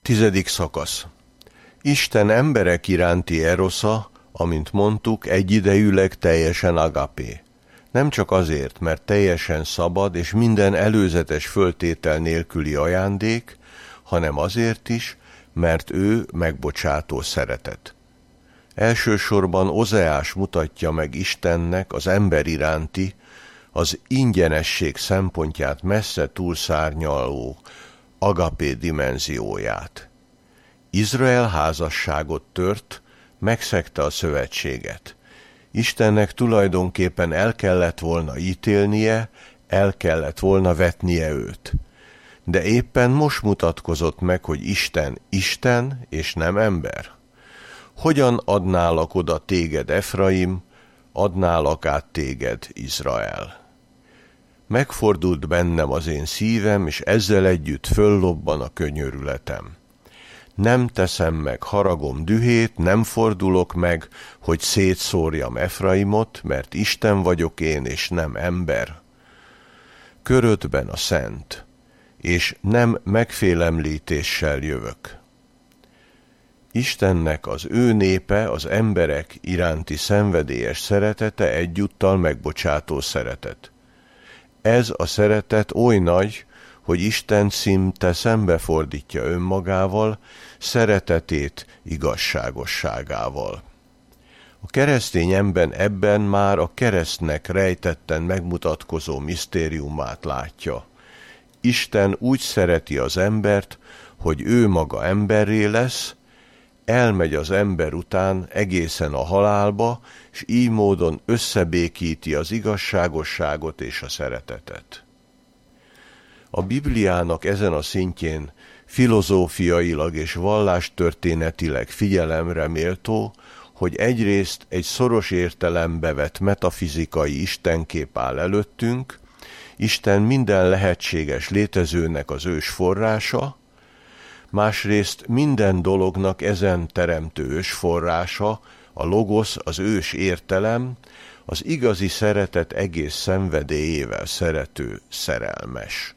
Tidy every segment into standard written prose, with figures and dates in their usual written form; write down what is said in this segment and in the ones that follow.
10. szakasz. Isten emberek iránti erosza, amint mondtuk, egyidejűleg teljesen agapé. Nem csak azért, mert teljesen szabad és minden előzetes föltétel nélküli ajándék, hanem azért is, mert ő megbocsátó szeretet. Elsősorban Ozeás mutatja meg Istennek az ember iránti, az ingyenesség szempontját messze túlszárnyaló agapé dimenzióját. Izrael házasságot tört, megszegte a szövetséget. Istennek tulajdonképpen el kellett volna ítélnie, el kellett volna vetnie őt. De éppen most mutatkozott meg, hogy Isten Isten és nem ember. Hogyan adnálak oda téged, Efraim, adnálak át téged, Izrael? Megfordult bennem az én szívem, és ezzel együtt föllobban a könyörületem. Nem teszem meg haragom dühét, nem fordulok meg, hogy szétszórjam Efraimot, mert Isten vagyok én, és nem ember. Körödben a szent, és nem megfélemlítéssel jövök. Istennek az ő népe, az emberek iránti szenvedélyes szeretete egyúttal megbocsátó szeretet. Ez a szeretet oly nagy, hogy Isten szinte szembefordítja önmagával, szeretetét igazságosságával. A keresztény ember ebben már a keresztnek rejtetten megmutatkozó misztériumát látja. Isten úgy szereti az embert, hogy ő maga emberré lesz, elmegy az ember után egészen a halálba, és így módon összebékíti az igazságosságot és a szeretetet. A Bibliának ezen a szintjén filozófiailag és vallástörténetileg figyelemre méltó, hogy egyrészt egy szoros értelembe vett metafizikai istenkép áll előttünk, Isten minden lehetséges létezőnek az ős forrása, másrészt minden dolognak ezen teremtő ős forrása, a logosz, az ős értelem, az igazi szeretet egész szenvedélyével szerető szerelmes.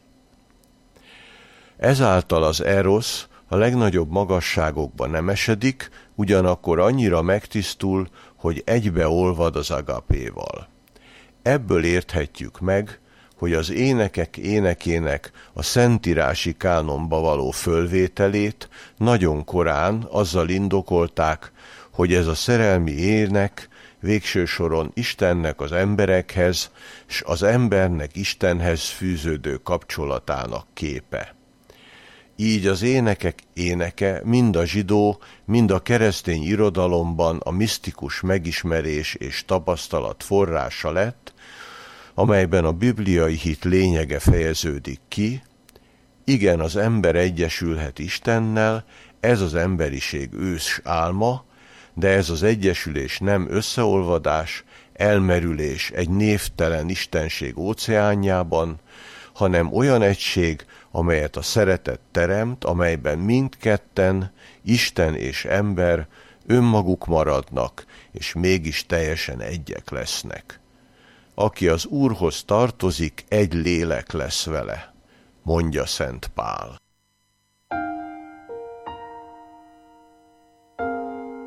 Ezáltal az erosz a legnagyobb magasságokba nem esedik, ugyanakkor annyira megtisztul, hogy egybeolvad az agapéval. Ebből érthetjük meg, hogy az énekek énekének a szentírási kánonba való fölvételét nagyon korán azzal indokolták, hogy ez a szerelmi ének végső soron Istennek az emberekhez, s az embernek Istenhez fűződő kapcsolatának képe. Így az énekek éneke mind a zsidó, mind a keresztény irodalomban a misztikus megismerés és tapasztalat forrása lett, amelyben a bibliai hit lényege fejeződik ki. Igen, az ember egyesülhet Istennel, ez az emberiség ős álma, de ez az egyesülés nem összeolvadás, elmerülés egy névtelen istenség óceánjában, hanem olyan egység, amelyet a szeretet teremt, amelyben mindketten, Isten és ember önmaguk maradnak, és mégis teljesen egyek lesznek. Aki az Úrhoz tartozik, egy lélek lesz vele, mondja Szent Pál.